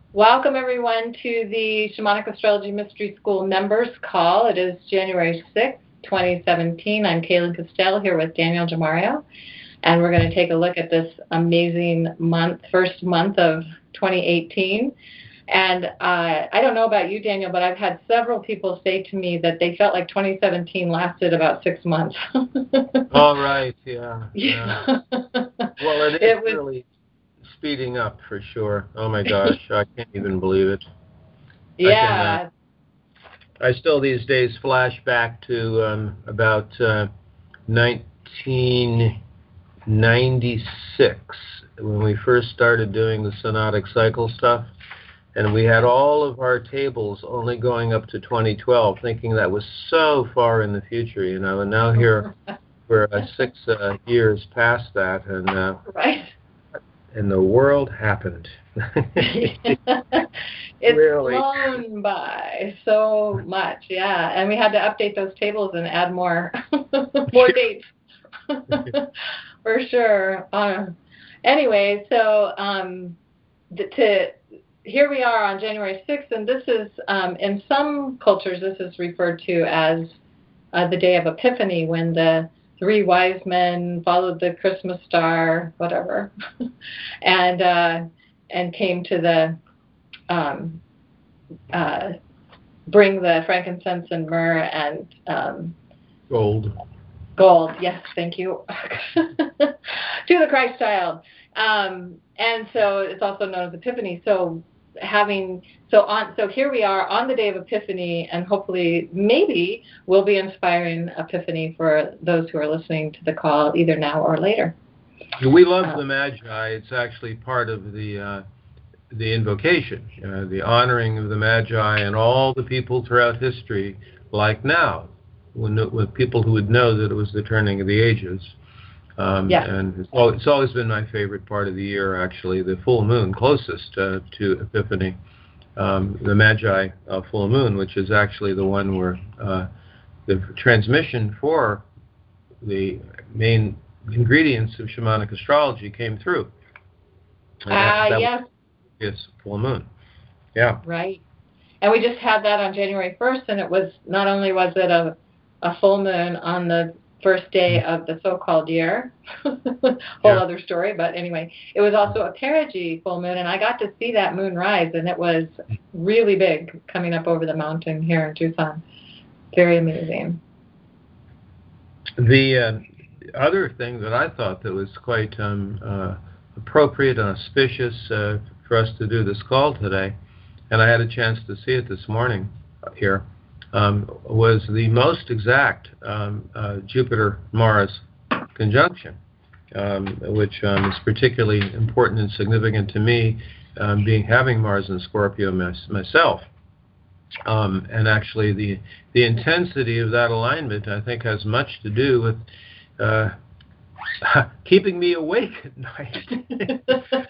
Welcome, everyone, to the Shamanic Astrology Mystery School members call. It is January 6th, 2017. I'm Kaylin Costello here with Daniel Jamario, and we're going to take a look at this amazing first month of 2018. And I don't know about you, Daniel, but I've had several people say to me that they felt like 2017 lasted about 6 months. All right, yeah. Yeah. Well, it is It was, really speeding up for sure. Oh my gosh, I can't even believe it. I can. yeah, I still these days flash back to about 1996 when we first started doing the synodic cycle stuff, and we had all of our tables only going up to 2012, thinking that was so far in the future, And now here we're 6 years past that, right. and the world happened. It's Really. flown by so much, yeah. And we had to update those tables and add more more dates for sure. Anyway, so to here we are on January 6th, and this is in some cultures this is referred to as the day of Epiphany, when the three wise men followed the Christmas star, whatever, and came to the um, uh, bring the frankincense and myrrh and Gold. gold. Yes, thank you. To the Christ child. And so it's also known as Epiphany. So here we are on the day of Epiphany, and hopefully maybe we'll be inspiring Epiphany for those who are listening to the call either now or later. We love Uh, the Magi. It's actually part of the invocation, the honoring of the Magi and all the people throughout history, like now, when people who would know that it was the turning of the ages. yeah. And it's always been my favorite part of the year, actually, the full moon closest to Epiphany, the Magi full moon, which is actually the one where the transmission for the main ingredients of shamanic astrology came through. And that was Yes, his full moon. Yeah. right. And we just had that on January 1st, and it was not only was it a full moon on the first day of the so-called year, whole Yeah. other story, but anyway, it was also a perigee full moon, and I got to see that moon rise, and it was really big coming up over the mountain here in Tucson. Very amazing. The other thing that I thought that was quite appropriate and auspicious for us to do this call today, and I had a chance to see it this morning here, was the most exact Jupiter-Mars conjunction, which is particularly important and significant to me, having Mars in Scorpio myself. And actually, the intensity of that alignment, I think, has much to do with uh, keeping me awake at night.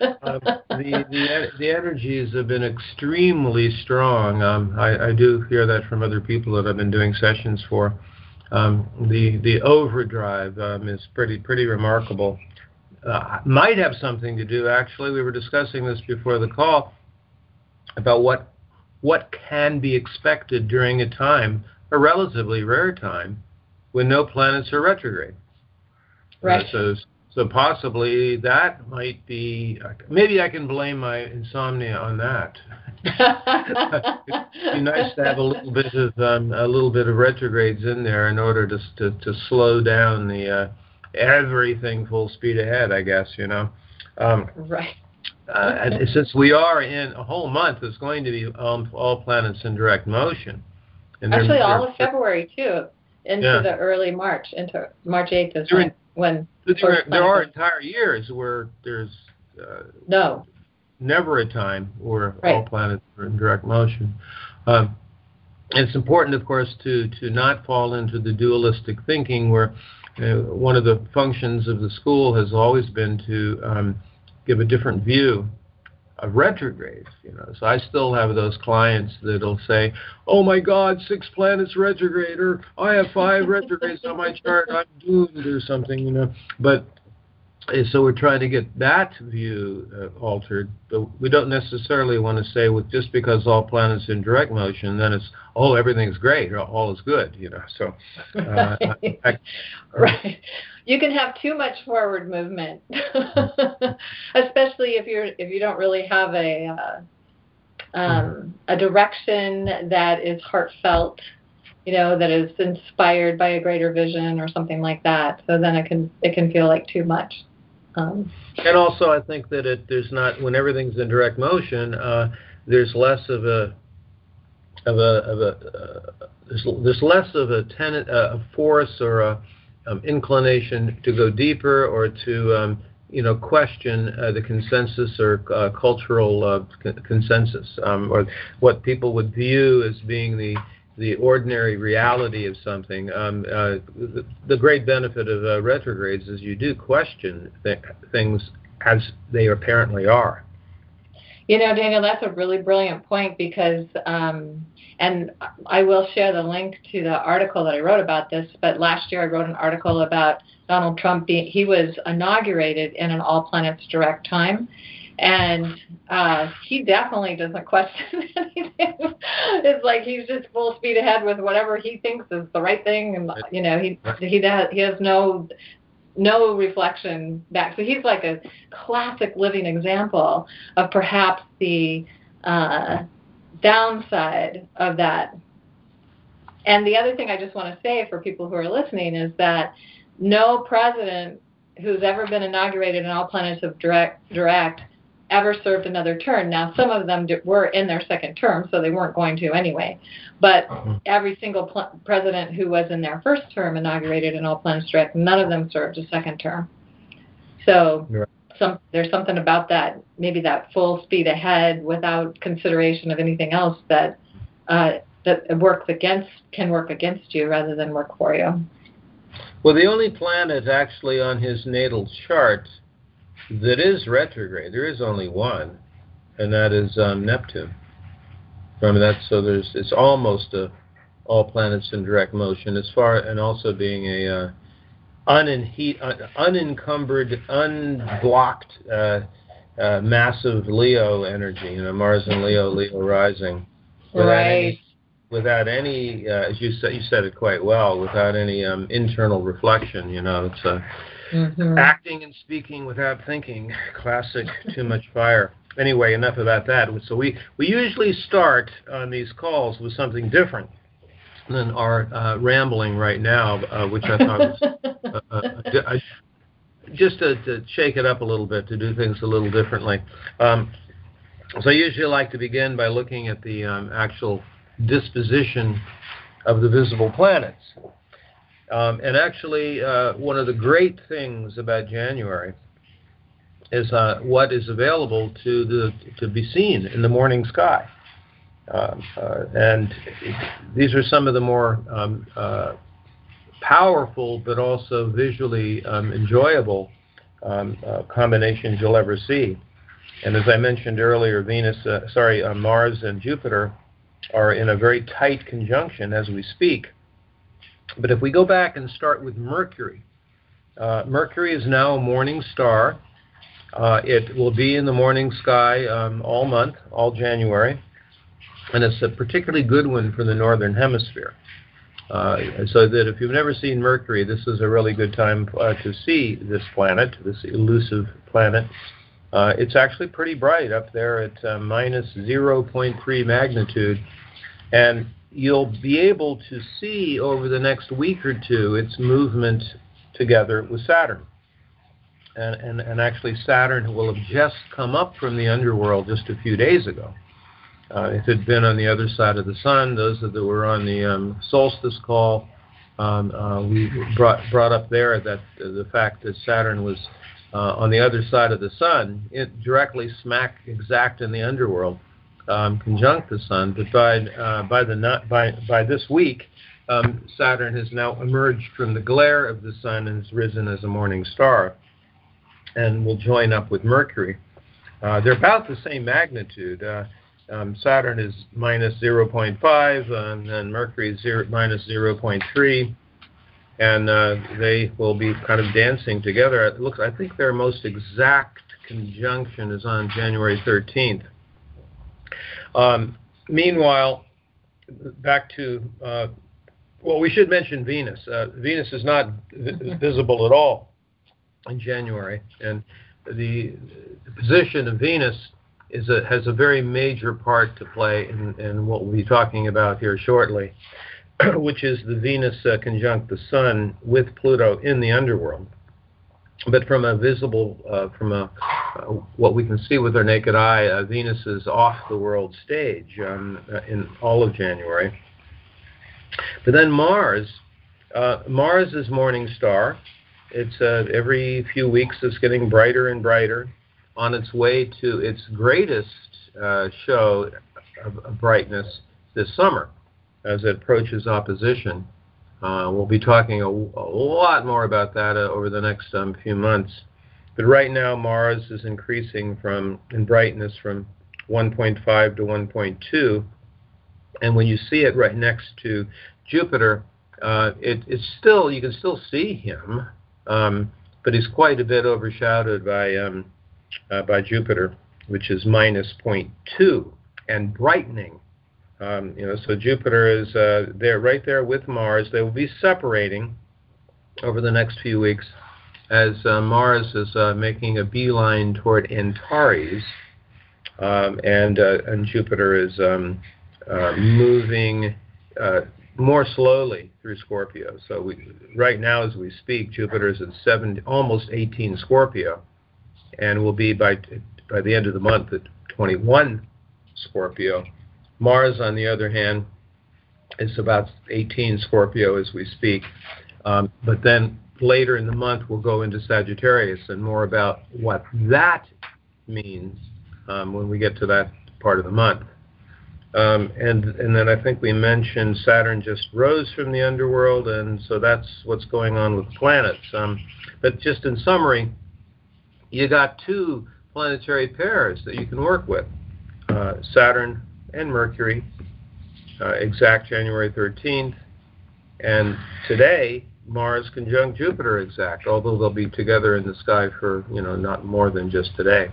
The energies have been extremely strong. I do hear that from other people that I've been doing sessions for. The overdrive is pretty remarkable. Might have something to do, actually. We were discussing this before the call about what can be expected during a relatively rare time, when no planets are retrograde. Uh, Right. so, so possibly that might be. Maybe I can blame my insomnia on that. It'd be nice to have a little bit of retrogrades in there in order to slow down the everything full speed ahead. I guess Um, Right. and since we are in a whole month, is going to be all planets in direct motion, and Actually, they're all of February too, into yeah. the early March, into March 8th is During, when the first there planet are goes. entire years where there's uh, No, never a time where all right. planets are in direct motion. Um, it's important, of course, to not fall into the dualistic thinking where one of the functions of the school has always been to give a different view of retrogrades. So I still have those clients that'll say, "Oh my God, 6 planets retrograde, or I have 5 retrogrades on my chart, I'm doomed," or something. But And so we're trying to get that view altered, but we don't necessarily want to say with just because all planets in direct motion, then it's everything's great, or all is good, So, right. You can have too much forward movement, especially if you don't really have a direction that is heartfelt, that is inspired by a greater vision or something like that. So then it can feel like too much. And also, I think that there's not, when everything's in direct motion, there's less of a there's less of a force or a inclination to go deeper or to question the consensus or cultural consensus, or what people would view as being the ordinary reality of something. The great benefit of retrogrades is you do question things as they apparently are. Daniel, that's a really brilliant point because, and I will share the link to the article that I wrote about this, but last year I wrote an article about Donald Trump. He was inaugurated in an all planets direct time. And he definitely doesn't question anything. It's like he's just full speed ahead with whatever he thinks is the right thing, and he has no reflection back. So he's like a classic living example of perhaps the downside of that. And the other thing I just want to say for people who are listening is that no president who's ever been inaugurated in all planets of direct ever served another term. Now, some of them were in their second term, so they weren't going to anyway. But every single president who was in their first term inaugurated in all planets direct, none of them served a second term. So there's something about that, maybe that full speed ahead without consideration of anything else that can work against you rather than work for you. Well, the only planet actually on his natal chart that is retrograde, there is only one, and that is Neptune. It's almost all planets in direct motion, and also being a unencumbered, unblocked, massive Leo energy. Mars and Leo rising, without any, as you said it quite well, without any internal reflection. It's acting and speaking without thinking. Classic too much fire. Anyway, enough about that. So we usually start on these calls with something different than our rambling right now, which I thought was just to shake it up a little bit, to do things a little differently. So I usually like to begin by looking at the actual disposition of the visible planets. And actually, one of the great things about January is what is available to be seen in the morning sky. And these are some of the more powerful but also visually enjoyable combinations you'll ever see. And as I mentioned earlier, Mars and Jupiter are in a very tight conjunction as we speak. But if we go back and start with Mercury, Mercury is now a morning star. It will be in the morning sky all month, all January, and it's a particularly good one for the northern hemisphere. So that if you've never seen Mercury, this is a really good time to see this planet, this elusive planet. It's actually pretty bright up there at minus 0.3 magnitude, and you'll be able to see over the next week or two its movement together with Saturn. And actually Saturn will have just come up from the underworld just a few days ago. If it had been on the other side of the sun, those that were on the solstice call, we brought up there that the fact that Saturn was on the other side of the sun, it directly smack exact in the underworld, conjunct the sun. But by this week, Saturn has now emerged from the glare of the sun and has risen as a morning star, and will join up with Mercury. They're about the same magnitude. Saturn is minus 0.5, and Mercury is minus 0.3. and they will be kind of dancing together. It looks, I think their most exact conjunction is on January 13th. Meanwhile, back to, well, we should mention Venus. Venus is not visible at all in January, and the position of Venus has a very major part to play in what we'll be talking about here shortly, which is the Venus conjunct the Sun with Pluto in the underworld. But from a visible, what we can see with our naked eye, Venus is off the world stage in all of January. But then Mars is morning star. It's every few weeks it's getting brighter and brighter, on its way to its greatest show of brightness this summer as it approaches opposition. We'll be talking a lot more about that over the next few months. But right now, Mars is increasing in brightness from 1.5 to 1.2. And when you see it right next to Jupiter, it's still, you can still see him, but he's quite a bit overshadowed by Jupiter, which is minus 0.2 and brightening. So Jupiter is there, right there with Mars. They will be separating over the next few weeks as Mars is making a beeline toward Antares, and Jupiter is moving more slowly through Scorpio. So right now, as we speak, Jupiter is at almost 18 Scorpio, and will be by the end of the month at 21 Scorpio. Mars, on the other hand, is about 18 Scorpio as we speak. But then later in the month, we'll go into Sagittarius, and more about what that means when we get to that part of the month. And then I think we mentioned Saturn just rose from the underworld, and so that's what's going on with planets. But just in summary, you got two planetary pairs that you can work with, Saturn and Mercury, exact January 13th, and today Mars conjunct Jupiter exact, although they'll be together in the sky for not more than just today.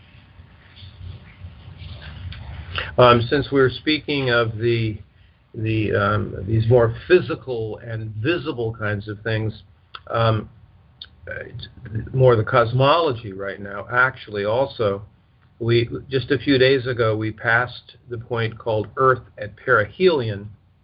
Since we're speaking of these more physical and visible kinds of things, more the cosmology right now, actually also, just a few days ago we passed the point called Earth at perihelion,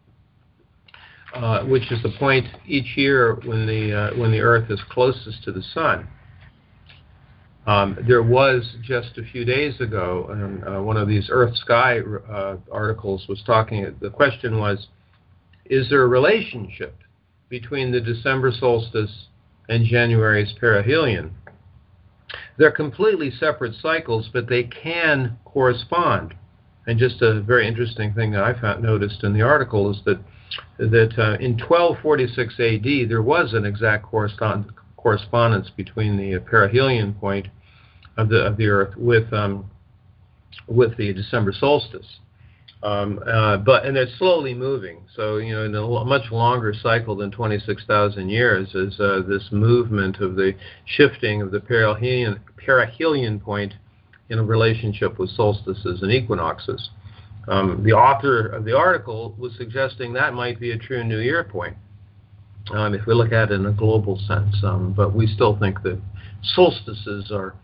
which is the point each year when the Earth is closest to the Sun. There was just a few days ago, one of these Earth Sky articles was talking, the question was, is there a relationship between the December solstice and January's perihelion? They're completely separate cycles, but they can correspond. And just a very interesting thing that I noticed in the article is that in 1246 AD, there was an exact correspondence between the perihelion point of the Earth with the December solstice. And it's slowly moving. So, in a much longer cycle than 26,000 years is this movement of the shifting of the perihelion point in a relationship with solstices and equinoxes. The author of the article was suggesting that might be a true New Year point, if we look at it in a global sense. But we still think that solstices are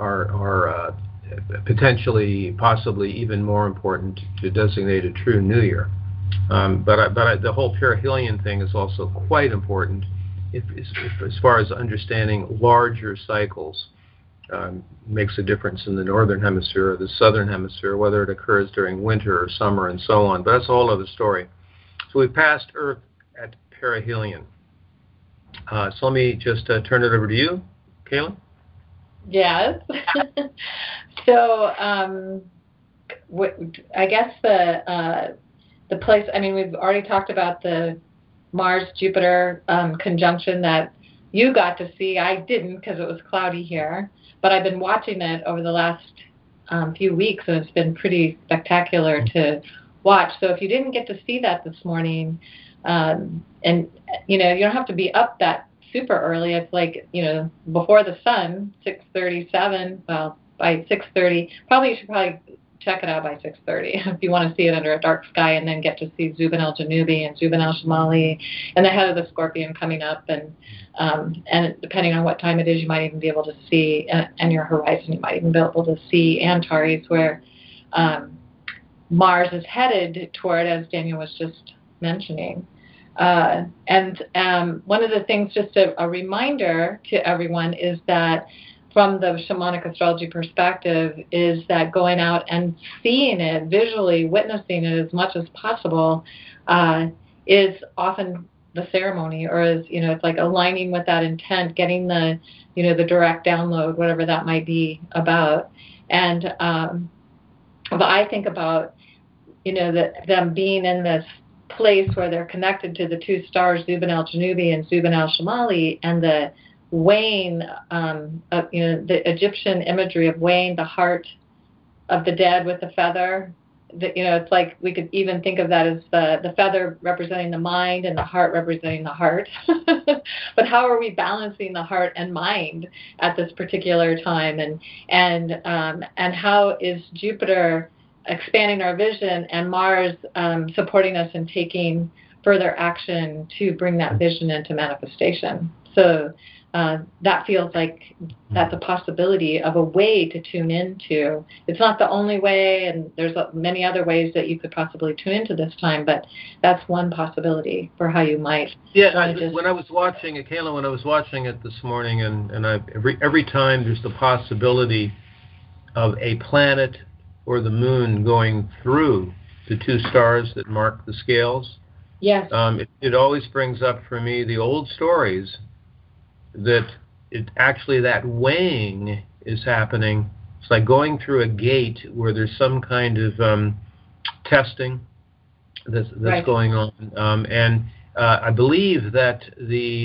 potentially, possibly even more important to designate a true New Year. But the whole perihelion thing is also quite important as far as understanding larger cycles. Makes a difference in the northern hemisphere or the southern hemisphere, whether it occurs during winter or summer and so on. But that's a whole other story. So we passed Earth at perihelion. So let me just turn it over to you, Kaylin. Yes. So I guess the place, we've already talked about the Mars-Jupiter conjunction that you got to see. I didn't because it was cloudy here, but I've been watching it over the last few weeks, and it's been pretty spectacular to watch. So if you didn't get to see that this morning, And you don't have to be up that super early. It's like, before the sun, 6:37. Well, by 6:30, you should check it out by 6:30 if you want to see it under a dark sky, and then get to see Zubin al-Janubi and Zubin al-Shamali and the head of the scorpion coming up. And depending on what time it is, you might even be able to see, and your horizon, you might even be able to see Antares, where Mars is headed toward, as Daniel was just mentioning. And one of the things, just a reminder to everyone, is that from the shamanic astrology perspective, is that going out and seeing it, visually witnessing it as much as possible, is often the ceremony, or is, it's like aligning with that intent, getting the, the direct download, whatever that might be about. And but I think about, them being in this place where they're connected to the two stars, Zubin al-Janubi and Zubin al-Shamali, and the weighing, the Egyptian imagery of weighing the heart of the dead with the feather. It's like we could even think of that as the feather representing the mind and the heart representing the heart. But how are we balancing the heart and mind at this particular time? And how is Jupiter expanding our vision, and Mars supporting us in taking further action to bring that vision into manifestation? So that feels like that's a possibility of a way to tune into. It's not the only way, and there's many other ways that you could possibly tune into this time, but that's one possibility for how you might. Yeah, when I was watching it, Kayla, when I was watching it this morning, and every time there's the possibility of a planet or the moon going through the two stars that mark the scales. Yes. It always brings up for me the old stories that that weighing is happening. It's like going through a gate where there's some kind of testing that's right. going on. And I believe that the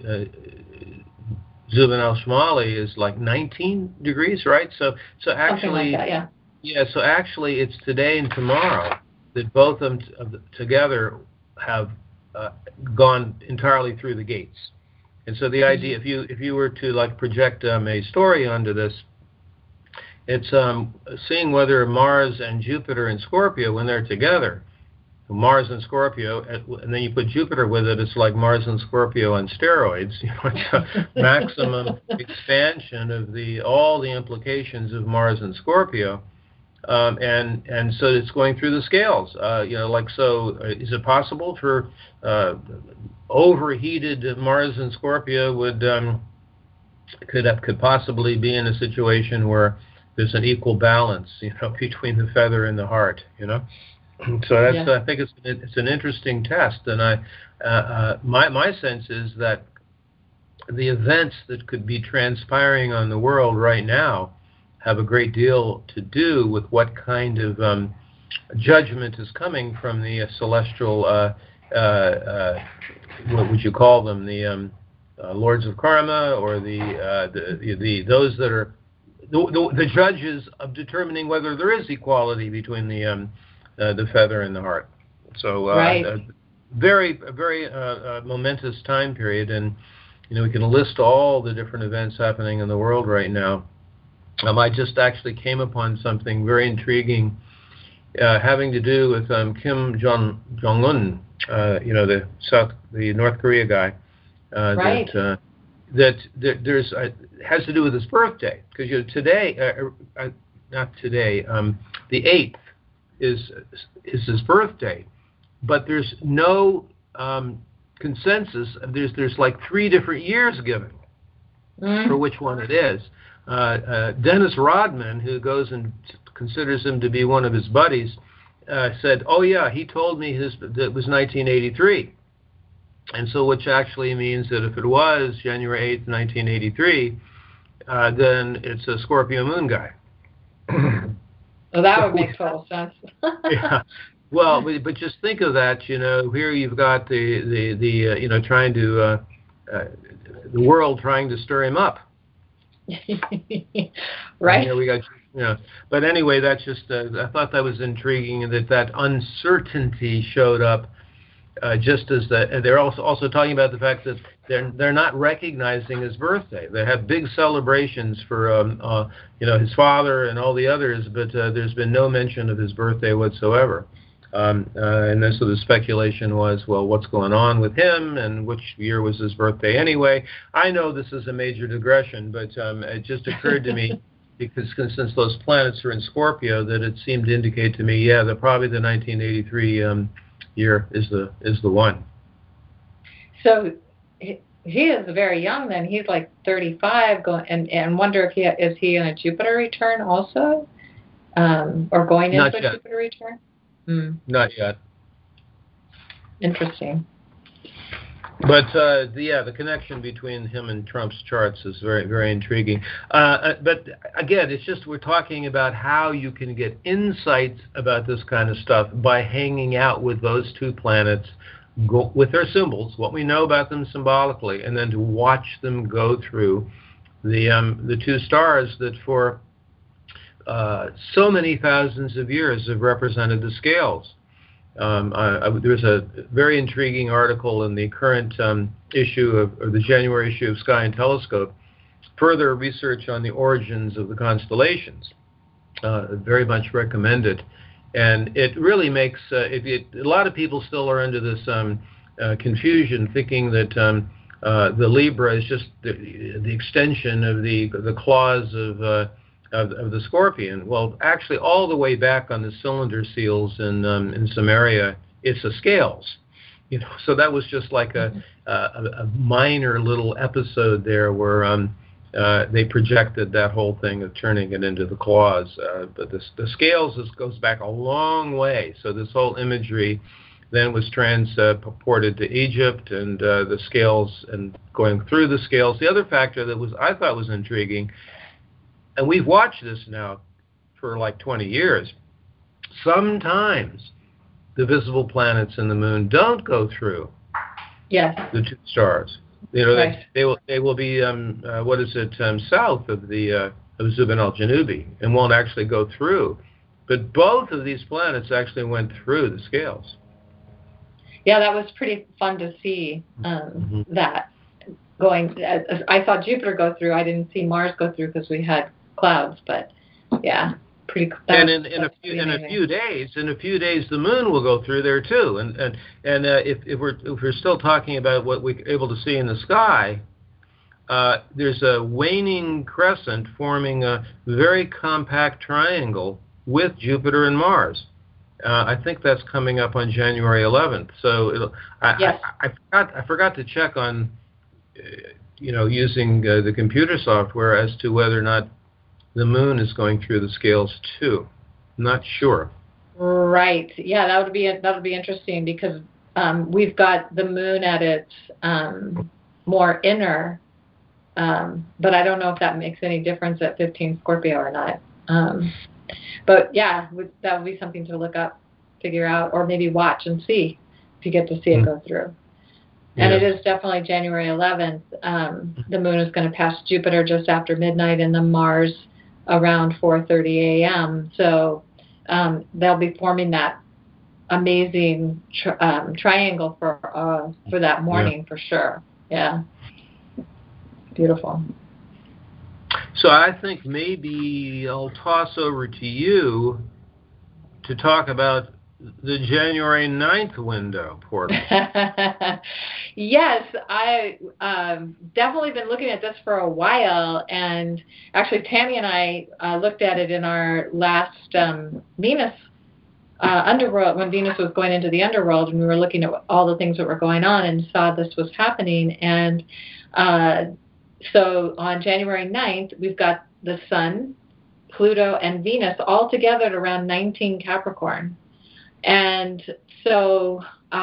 Zubin al-Shamali is like 19 degrees, right? So actually, something like that, yeah. Yeah, so actually it's today and tomorrow that both of them together have gone entirely through the gates. And so the idea, if you were to like project a story onto this, it's seeing whether Mars and Jupiter and Scorpio, when they're together, Mars and Scorpio, and then you put Jupiter with it, it's like Mars and Scorpio on steroids. It's a maximum expansion of all the implications of Mars and Scorpio. And so it's going through the scales, is it possible for overheated Mars and Scorpio could possibly be in a situation where there's an equal balance, between the feather and the heart, So that's, I think it's an interesting test, and my sense is that the events that could be transpiring on the world right now have a great deal to do with what kind of judgment is coming from the celestial, what would you call them, the lords of karma, or those that are the judges of determining whether there is equality between the feather and the heart. So very momentous time period, and we can list all the different events happening in the world right now. I just actually came upon something very intriguing having to do with Kim Jong-un, the North Korea guy. Right. That there's has to do with his birthday, because today, not today, the 8th is his birthday, but there's no consensus. There's like 3 different years given for which one it is. Dennis Rodman, who goes and considers him to be one of his buddies, said, "Oh yeah, he told me that was 1983," and so which actually means that if it was January 8th, 1983, then it's a Scorpio moon guy. Well, that would make total sense. Yeah. Well, but just think of that. Here you've got the trying to the world trying to stir him up. Right. Here we got, but anyway, that's just, I thought that was intriguing, that uncertainty showed up just as and they're also talking about the fact that they're not recognizing his birthday. They have big celebrations for his father and all the others, but there's been no mention of his birthday whatsoever. And then so the speculation was, well, what's going on with him, and which year was his birthday anyway? I know this is a major digression, but it just occurred to me, because since those planets are in Scorpio, that it seemed to indicate to me, that probably the 1983 year is the one. So he is very young then. He's like 35, and wonder if is he in a Jupiter return also, or going into a Jupiter return? Not yet. Interesting. But the connection between him and Trump's charts is very, very intriguing. But again, it's just we're talking about how you can get insights about this kind of stuff by hanging out with those two planets, with their symbols, what we know about them symbolically, and then to watch them go through the two stars that for so many thousands of years have represented the scales. There's a very intriguing article in the current issue of the January issue of Sky and Telescope, further research on the origins of the constellations. Very much recommended. And it really makes, a lot of people still are under this confusion, thinking that the Libra is just the extension of the claws of the Scorpion. Well, actually, all the way back on the cylinder seals in Sumeria, it's the scales. So that was just like a minor little episode there where they projected that whole thing of turning it into the claws. But the scales goes back a long way. So this whole imagery then was transported to Egypt, and the scales, and going through the scales. The other factor that I thought was intriguing, and we've watched this now for like 20 years, sometimes the visible planets and the moon don't go through the two stars. Right. They will be south of the of Zubin al-Janubi, and won't actually go through. But both of these planets actually went through the scales. Yeah, that was pretty fun to see that going. I saw Jupiter go through. I didn't see Mars go through because we had clouds, but yeah, pretty. And in a few days, the moon will go through there too. And if we're still talking about what we're able to see in the sky, there's a waning crescent forming a very compact triangle with Jupiter and Mars. I think that's coming up on January 11th. So I forgot to check on using the computer software as to whether or not the moon is going through the scales too. Not sure. Right. Yeah, that'll be interesting, because we've got the moon at its more inner, but I don't know if that makes any difference at 15 Scorpio or not. But yeah, that would be something to look up, figure out, or maybe watch and see if you get to see it go through. And it is definitely January 11th. The moon is going to pass Jupiter just after midnight, and the Mars around 4:30 a.m. So they'll be forming that amazing triangle for that morning for sure. Yeah, beautiful. So I think maybe I'll toss over to you to talk about the January 9th window portal. Yes, I definitely been looking at this for a while, and actually Tammy and I looked at it in our last Venus underworld, when Venus was going into the underworld, and we were looking at all the things that were going on and saw this was happening. And so on January 9th, we've got the Sun, Pluto, and Venus all together at around 19 Capricorn. And so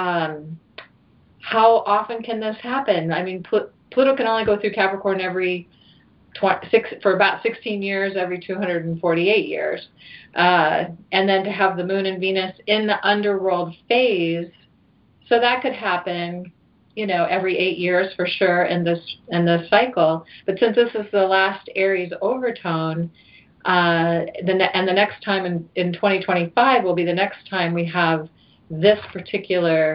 how often can this happen? I mean, Pluto can only go through Capricorn for about 16 years, every 248 years. And then to have the Moon and Venus in the underworld phase, so that could happen, every 8 years for sure in this cycle. But since this is the last Aries overtone, the next time in 2025 will be the next time we have this particular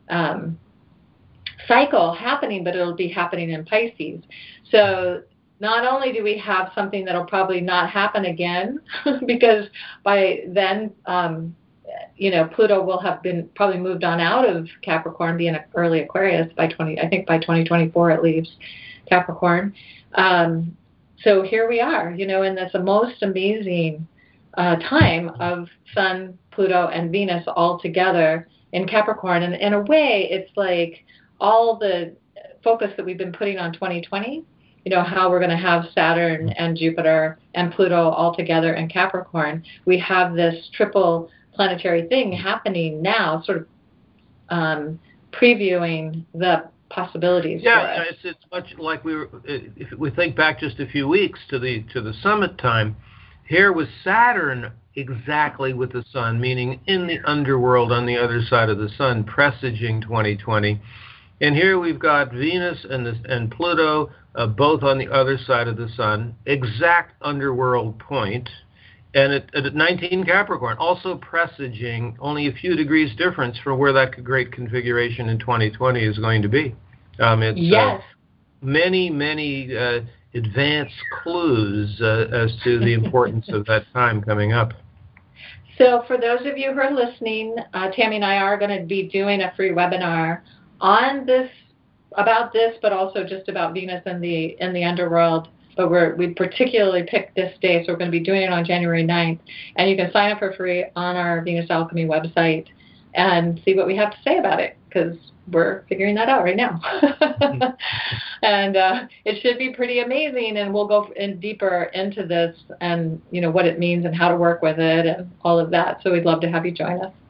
cycle happening, but it'll be happening in Pisces. So not only do we have something that'll probably not happen again, because by then, Pluto will have been probably moved on out of Capricorn, being an early Aquarius by 2024 it leaves Capricorn. So here we are, in this most amazing time of Sun, Pluto, and Venus all together in Capricorn. And in a way, it's like all the focus that we've been putting on 2020, how we're going to have Saturn and Jupiter and Pluto all together in Capricorn. We have this triple planetary thing happening now, sort of previewing the possibilities for us. It's much like if we think back just a few weeks to the summit time. Here was Saturn exactly with the Sun, meaning in the underworld on the other side of the Sun, presaging 2020. And here we've got Venus and Pluto both on the other side of the Sun, exact underworld point, and at 19 Capricorn, also presaging only a few degrees difference from where that great configuration in 2020 is going to be. It's many advanced clues as to the importance of that time coming up. So for those of you who are listening, Tammy and I are going to be doing a free webinar on this, about this, but also just about Venus and the underworld. But we particularly picked this day, so we're going to be doing it on January 9th. And you can sign up for free on our Venus Alchemy website and see what we have to say about it, because we're figuring that out right now. And it should be pretty amazing, and we'll go deeper into this and, what it means and how to work with it and all of that. So we'd love to have you join us.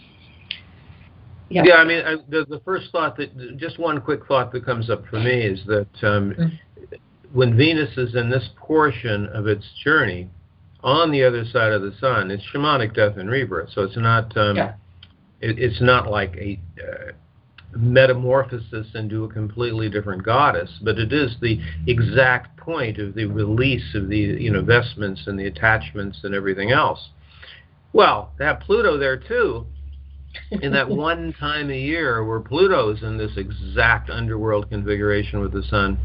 Yeah, I mean, the first thought just one quick thought that comes up for me is that when Venus is in this portion of its journey on the other side of the Sun, it's shamanic death and rebirth. So it's not it's not like a metamorphosis into a completely different goddess, but it is the exact point of the release of the vestments and the attachments and everything else. Well, to have Pluto there too, in that one time a year where Pluto's in this exact underworld configuration with the Sun,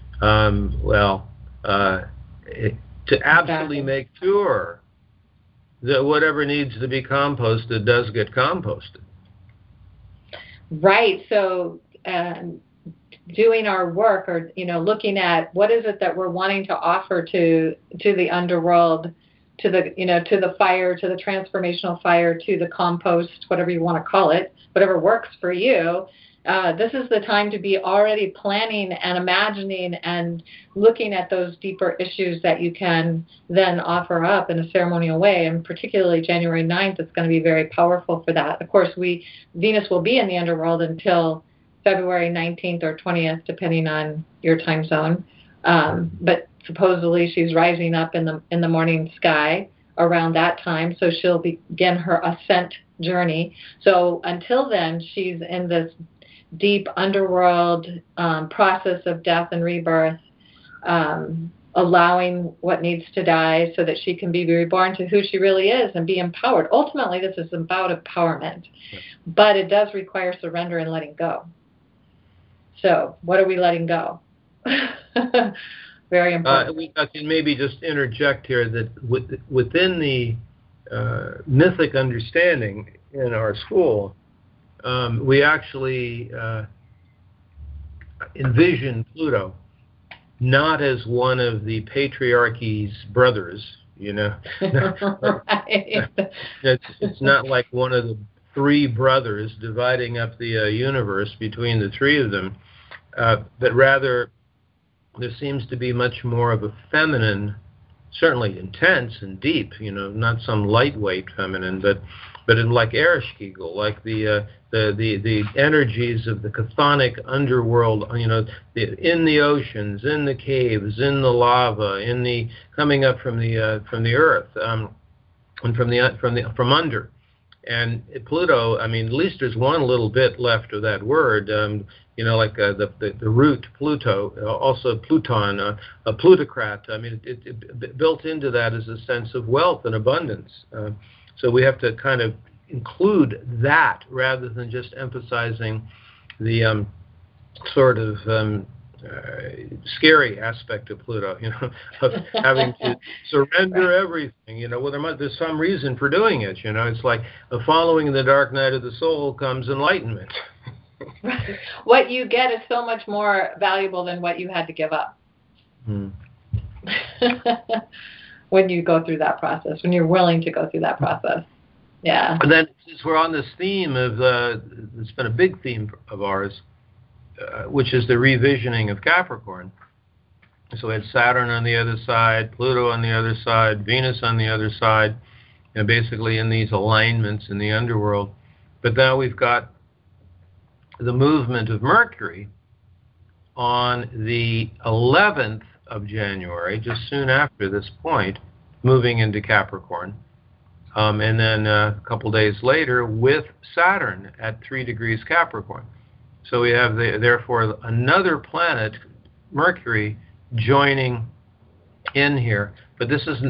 to absolutely make sure that whatever needs to be composted does get composted. Right. So doing our work, or looking at what is it that we're wanting to offer to the underworld, to the to the fire, to the transformational fire, to the compost, whatever you want to call it, whatever works for you. This is the time to be already planning and imagining and looking at those deeper issues that you can then offer up in a ceremonial way. And particularly January 9th, it's going to be very powerful for that. Of course, Venus will be in the underworld until February 19th or 20th, depending on your time zone. But supposedly she's rising up in the morning sky around that time, so she'll begin her ascent journey. So until then, she's in this deep underworld process of death and rebirth, allowing what needs to die so that she can be reborn to who she really is and be empowered. Ultimately, this is about empowerment, but it does require surrender and letting go. So what are we letting go? Very important. I can maybe just interject here that within the mythic understanding in our school, we actually envision Pluto not as one of the patriarchy's brothers, Right. It's not like one of the three brothers dividing up the universe between the three of them, but rather there seems to be much more of a feminine, certainly intense and deep, not some lightweight feminine, but in like Ereshkigal, like the energies of the chthonic underworld, in the oceans, in the caves, in the lava, in the coming up from the earth, and from under. And Pluto, I mean, at least there's one little bit left of that word, like the root Pluto, also Pluton, a plutocrat. I mean, it built into that is a sense of wealth and abundance. So we have to kind of include that rather than just emphasizing the sort of scary aspect of Pluto, of having to surrender everything. Well, there's some reason for doing it. It's like following the dark night of the soul comes enlightenment. Right. What you get is so much more valuable than what you had to give up. When you go through that process, when you're willing to go through that process. Yeah. And then, since we're on this theme of, it's been a big theme of ours, which is the revisioning of Capricorn. So we had Saturn on the other side, Pluto on the other side, Venus on the other side, basically in these alignments in the underworld. But now we've got the movement of Mercury on the 11th of January, just soon after this point, moving into Capricorn. And then a couple days later with Saturn at 3 degrees Capricorn. So we have, therefore, another planet, Mercury, joining in here. But this is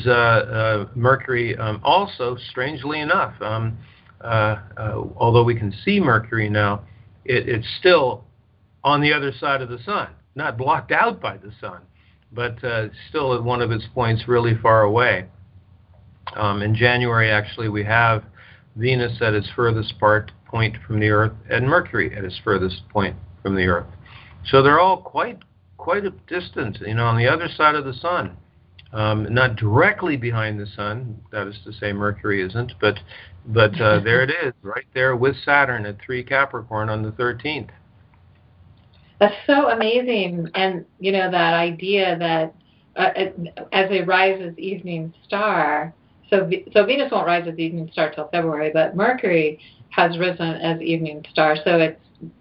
Mercury also, strangely enough. Although we can see Mercury now, it's still on the other side of the sun, not blocked out by the sun, but still at one of its points really far away. In January, actually, we have Venus at its furthest point from the Earth and Mercury at its furthest point from the Earth. So they're all quite a distance, on the other side of the sun. Not directly behind the sun, that is to say Mercury isn't, but there it is, right there with Saturn at 3 Capricorn on the 13th. That's so amazing. And, that idea that as it rises evening star, so Venus won't rise as evening star till February, but Mercury has risen as evening star. So it's,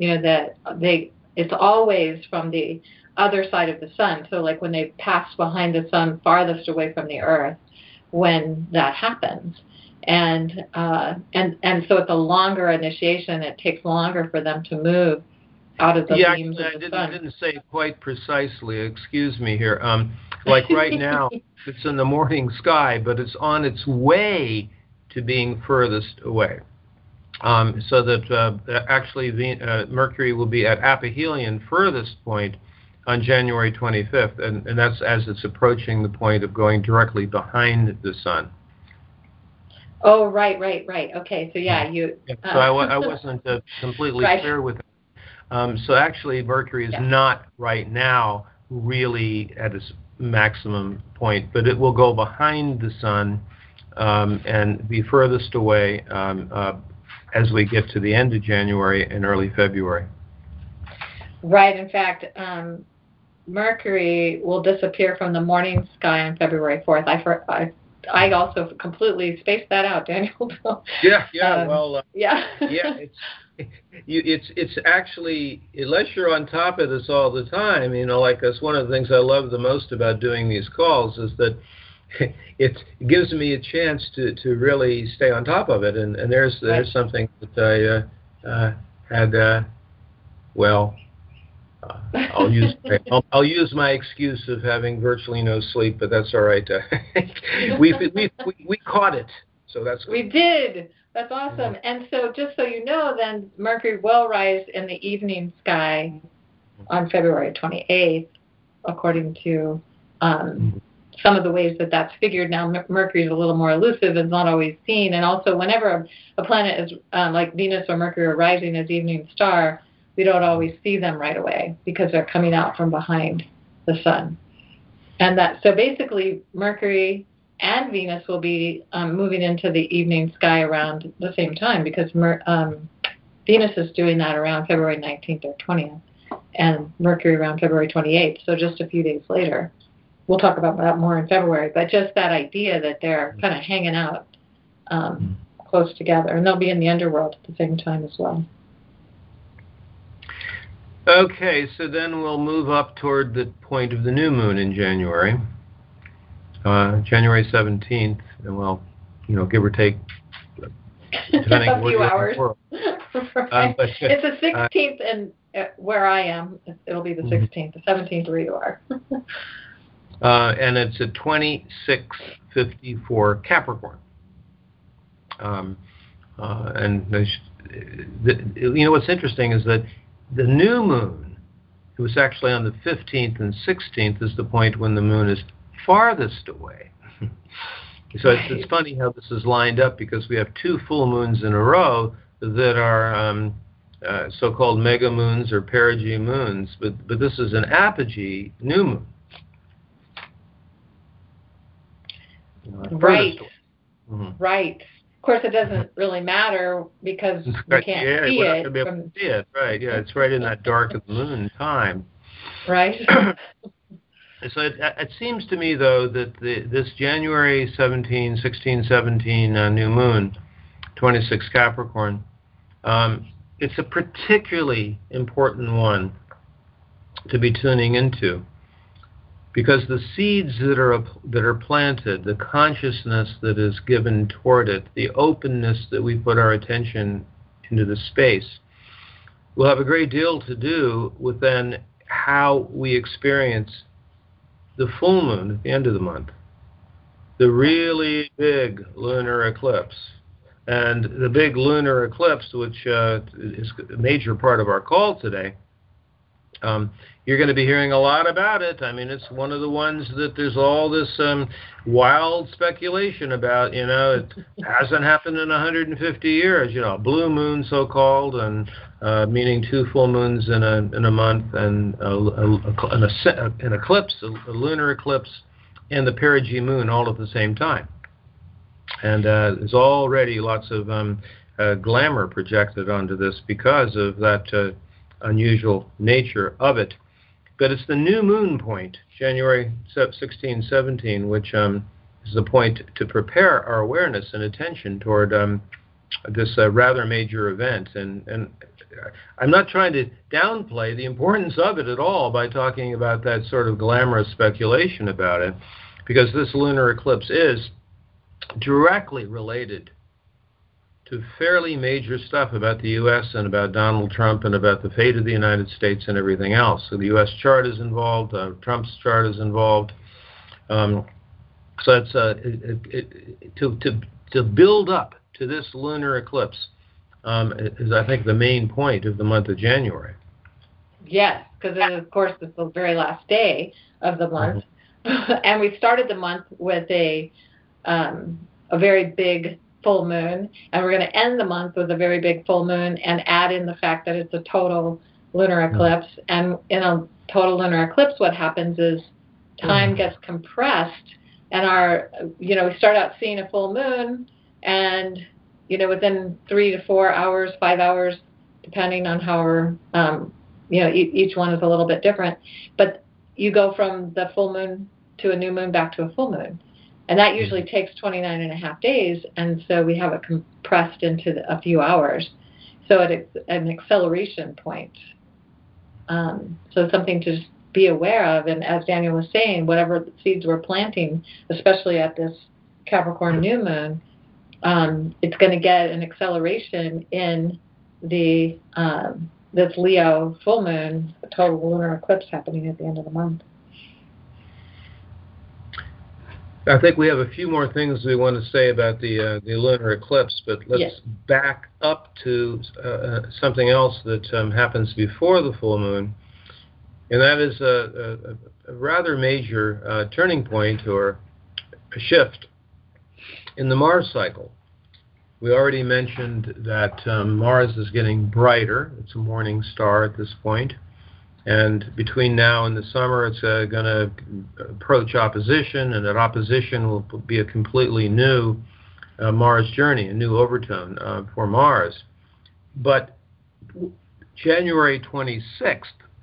it's always from the other side of the sun. So like when they pass behind the sun farthest away from the Earth, when that happens. And so it's a longer initiation. It takes longer for them to move out of the beams of the sun. I didn't say quite precisely. Excuse me here. Like right now, it's in the morning sky, but it's on its way to being furthest away. So that actually Mercury will be at aphelion furthest point on January 25th, and that's as it's approaching the point of going directly behind the sun. Oh, right. Okay, so so I wasn't completely clear with that. So actually, Mercury is not right now really at its maximum point, but it will go behind the sun and be furthest away as we get to the end of January and early February. Right. In fact, Mercury will disappear from the morning sky on February 4th. I also completely spaced that out, Daniel. It's actually, unless you're on top of this all the time, like us, one of the things I love the most about doing these calls is that it gives me a chance to really stay on top of it. And there's something that I had, I'll use my excuse of having virtually no sleep, but that's all right. We caught it, so that's good. We did. That's awesome. And so, just so you know, then Mercury will rise in the evening sky on February 28th, according to some of the ways that that's figured. Now, Mercury is a little more elusive; it's not always seen. And also, whenever a planet is like Venus or Mercury are rising as evening star, we don't always see them right away because they're coming out from behind the sun. And so basically Mercury and Venus will be moving into the evening sky around the same time because Venus is doing that around February 19th or 20th and Mercury around February 28th, so just a few days later. We'll talk about that more in February, but just that idea that they're kind of hanging out close together, and they'll be in the underworld at the same time as well. Okay, so then we'll move up toward the point of the new moon in January, January 17th, and give or take, depending on a few where hours. Right. It's the 16th, and where I am, it'll be the 16th, the 17th where you are. And it's at 26:54 Capricorn. What's interesting is that the new moon, it was actually on the 15th and 16th, is the point when the moon is farthest away. So it's funny how this is lined up, because we have two full moons in a row that are so-called mega moons or perigee moons, but this is an apogee new moon. Right. Mm-hmm. Right. Of course, it doesn't really matter because we can't see we're it. Not gonna be able to see it, right? Yeah, it's right in that dark of the moon time. Right. So it seems to me, though, that this January 17, 16, 17 new moon, 26 Capricorn, it's a particularly important one to be tuning into, because the seeds that are planted, the consciousness that is given toward it, the openness that we put our attention into the space, will have a great deal to do with then how we experience the full moon at the end of the month, the really big lunar eclipse. And the big lunar eclipse, which is a major part of our call today, you're going to be hearing a lot about it. I mean, it's one of the ones that there's all this wild speculation about. It hasn't happened in 150 years. A blue moon, so-called, and meaning two full moons in a month, and an eclipse, a lunar eclipse, and the perigee moon all at the same time. And there's already lots of glamour projected onto this because of that unusual nature of it. But it's the new moon point, January 16, 17, which is the point to prepare our awareness and attention toward this rather major event. And I'm not trying to downplay the importance of it at all by talking about that sort of glamorous speculation about it, because this lunar eclipse is directly related to fairly major stuff about the U.S. and about Donald Trump and about the fate of the United States and everything else. So the U.S. chart is involved, Trump's chart is involved. So it's to build up to this lunar eclipse is, I think, the main point of the month of January. Yes, because of course it's the very last day of the month, and we started the month with a very big full moon, and we're going to end the month with a very big full moon and add in the fact that it's a total lunar eclipse. And in a total lunar eclipse, what happens is time gets compressed, and we start out seeing a full moon, and within 3 to 4 hours, 5 hours, depending on how each one is a little bit different, but you go from the full moon to a new moon back to a full moon. And that usually takes 29 and a half days, and so we have it compressed into a few hours. So it's an acceleration point. So something to just be aware of, and as Daniel was saying, whatever seeds we're planting, especially at this Capricorn new moon, it's going to get an acceleration in the this Leo full moon, total lunar eclipse happening at the end of the month. I think we have a few more things we want to say about the lunar eclipse, but let's back up to something else that happens before the full moon, and that is a rather major turning point or a shift in the Mars cycle. We already mentioned that Mars is getting brighter. It's a morning star at this point. And between now and the summer, it's going to approach opposition, and that opposition will be a completely new Mars journey, a new overtone for Mars. But January 26th,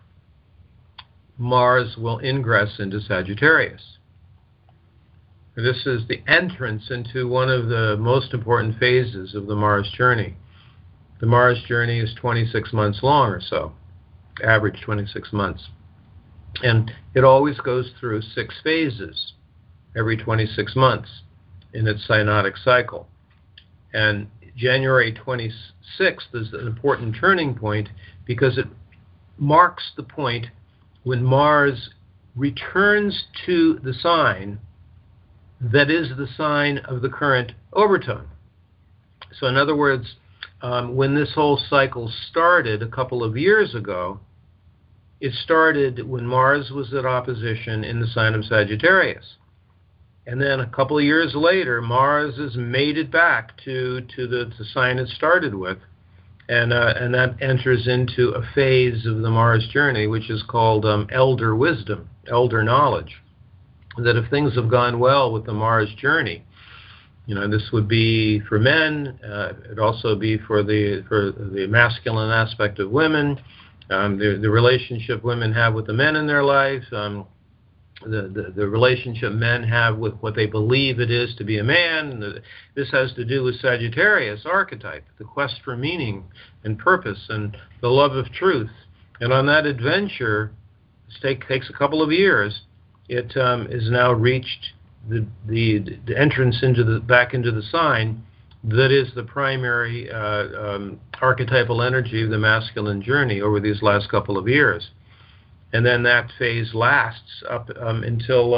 Mars will ingress into Sagittarius. This is the entrance into one of the most important phases of the Mars journey. The Mars journey is 26 months long or so. Average 26 months. And it always goes through 6 phases every 26 months in its synodic cycle. And January 26th is an important turning point because it marks the point when Mars returns to the sign that is the sign of the current overtone. So in other words, when this whole cycle started a couple of years ago, it started when Mars was at opposition in the sign of Sagittarius. And then a couple of years later, Mars is mated back to the sign it started with. And that enters into a phase of the Mars journey, which is called elder wisdom, elder knowledge. That if things have gone well with the Mars journey, this would be for men. It'd also be for the masculine aspect of women, the relationship women have with the men in their lives, the relationship men have with what they believe it is to be a man. This has to do with Sagittarius archetype, the quest for meaning and purpose and the love of truth. And on that adventure, it takes a couple of years. It is now reached the entrance back into the sign that is the primary archetypal energy of the masculine journey over these last couple of years. And then that phase lasts up until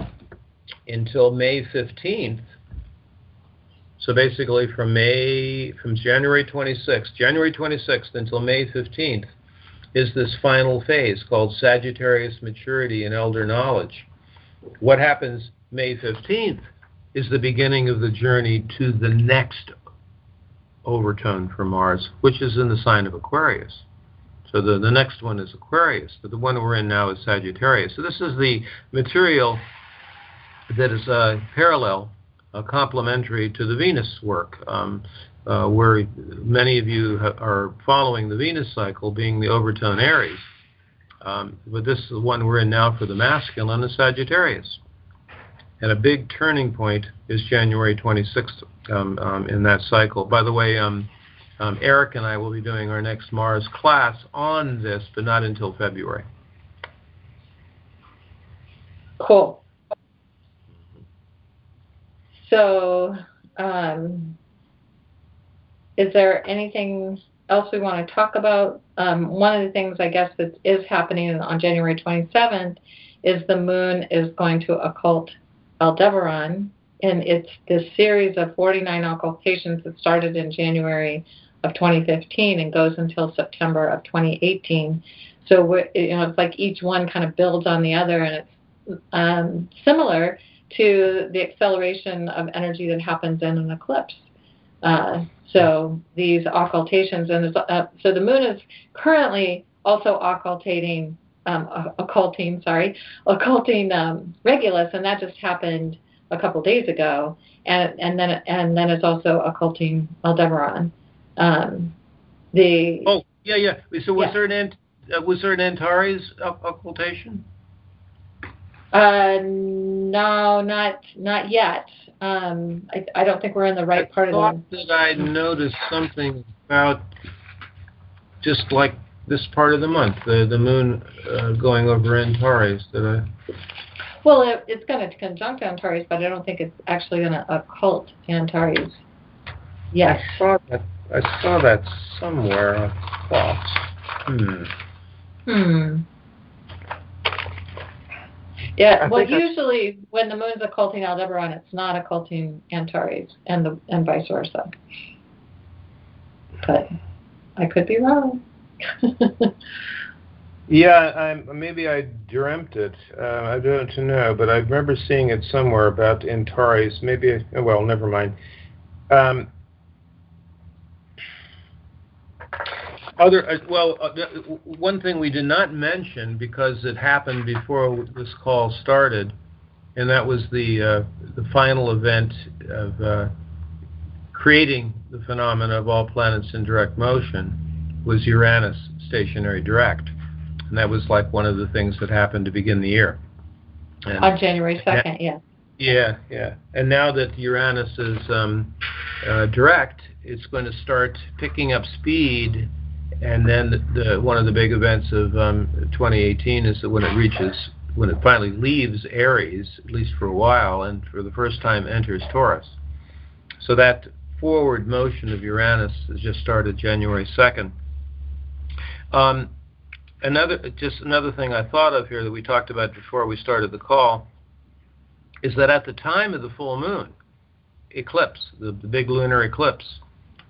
May 15th. So basically from January 26th until May 15th is this final phase called Sagittarius maturity and elder knowledge. What happens May 15th is the beginning of the journey to the next overtone for Mars, which is in the sign of Aquarius. So the next one is Aquarius, but the one we're in now is Sagittarius. So this is the material that is parallel, complementary to the Venus work, where many of you are following the Venus cycle, being the overtone Aries. But this is the one we're in now for the masculine, is Sagittarius. And a big turning point is January 26th in that cycle. By the way, Eric and I will be doing our next Mars class on this, but not until February. Cool. So, is there anything else we want to talk about? One of the things, I guess, that is happening on January 27th is the moon is going to occult Aldebaran, and it's this series of 49 occultations that started in January of 2015 and goes until September of 2018. So it's like each one kind of builds on the other, and it's similar to the acceleration of energy that happens in an eclipse. So these occultations, and so the moon is currently also occulting Regulus, and that just happened a couple days ago, and then it's also occulting Aldebaran. So was there an Antares occultation? No, not yet. I don't think we're in the right part of the. I thought that I noticed something about just like this part of the month, the moon going over Antares. Well, it's going to conjunct Antares, but I don't think it's actually going to occult Antares. Yes. I saw that somewhere. I thought. Yeah. Well, usually when the moon's occulting Aldebaran, it's not occulting Antares, and vice versa. But I could be wrong. Yeah, maybe I dreamt it. I don't know, but I remember seeing it somewhere about Antares. Maybe. Well, never mind. One thing we did not mention, because it happened before this call started, and that was the final event of creating the phenomena of all planets in direct motion, was Uranus stationary direct. And that was like one of the things that happened to begin the year. And on January 2nd, yeah. Yeah. And now that Uranus is direct, it's going to start picking up speed. And then one of the big events of 2018 is that when it finally leaves Aries, at least for a while, and for the first time enters Taurus. So that forward motion of Uranus has just started January 2nd. Another thing I thought of here that we talked about before we started the call is that at the time of the full moon eclipse, the big lunar eclipse,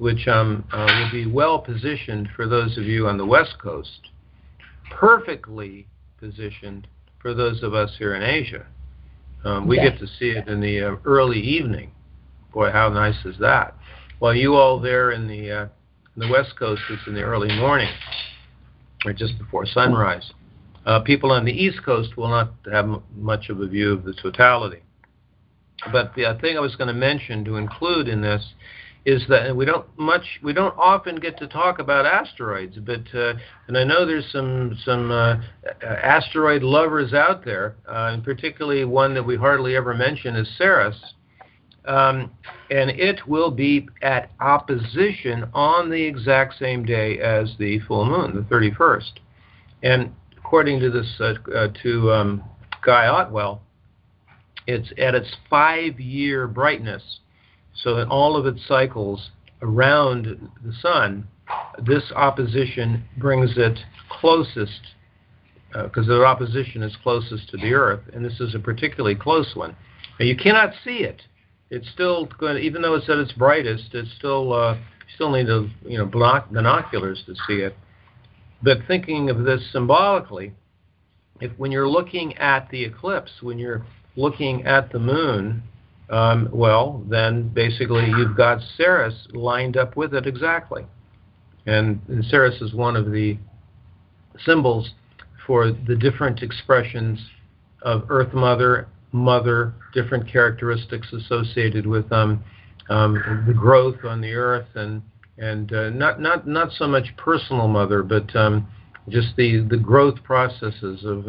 which will be well positioned for those of you on the West Coast, perfectly positioned for those of us here in Asia. We get to see it in the early evening. Boy, how nice is that? While you all there in the West Coast, it's in the early morning, or just before sunrise. People on the East Coast will not have much of a view of the totality. But the thing I was going to mention to include in this is that we don't often get to talk about asteroids, but and I know there's some asteroid lovers out there, and particularly one that we hardly ever mention is Ceres, and it will be at opposition on the exact same day as the full moon, the 31st, and according to this Guy Otwell, it's at its 5-year brightness. So in all of its cycles around the sun, this opposition brings it closest, because the opposition is closest to the Earth, and this is a particularly close one. Now, you cannot see it. It's still going to, even though it's at its brightest, it's still need binoculars to see it. But thinking of this symbolically, when you're looking at the eclipse, when you're looking at the moon, well, then basically you've got Ceres lined up with it exactly. And Ceres is one of the symbols for the different expressions of Earth Mother, different characteristics associated with the growth on the Earth, and not so much personal mother, but just the growth processes of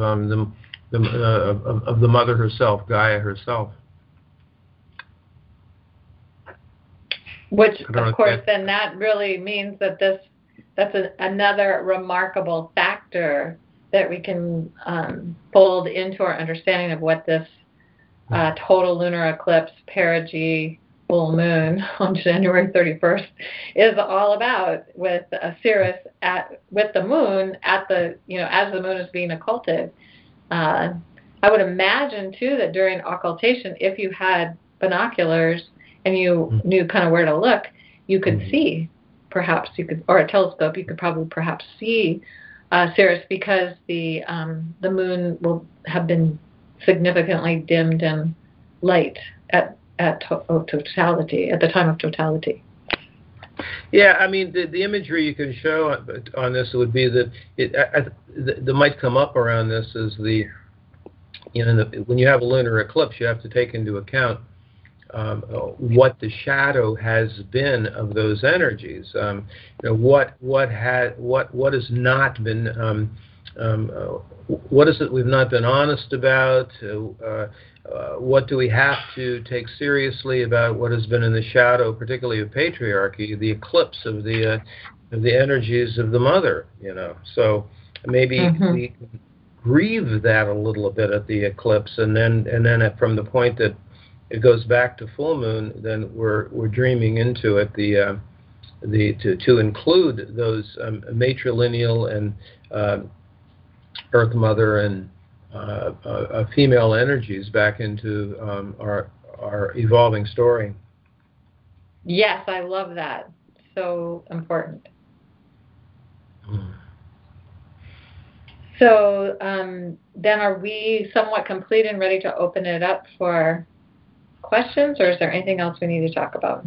the mother herself, Gaia herself. Which, of course, then that really means that that's another remarkable factor that we can fold into our understanding of what this total lunar eclipse, perigee, full moon on January 31st is all about, with Ceres with the moon at the, as the moon is being occulted. I would imagine, too, that during occultation, if you had binoculars and you knew kind of where to look, you could see, or a telescope, you could probably perhaps see Ceres, because the moon will have been significantly dimmed in light at totality, at the time of totality. Yeah, I mean, the imagery you can show on this would be that that might come up around this is when you have a lunar eclipse, you have to take into account what the shadow has been of those energies. What has not been, what is it we've not been honest about? What do we have to take seriously about what has been in the shadow, particularly of patriarchy, the eclipse of the energies of the mother? So maybe we grieve that a little bit at the eclipse, and then from the point that it goes back to full moon, then we're dreaming into it to include those matrilineal and Earth Mother and female energies back into our evolving story. Yes, I love that. So important. So then are we somewhat complete and ready to open it up for questions, or is there anything else we need to talk about?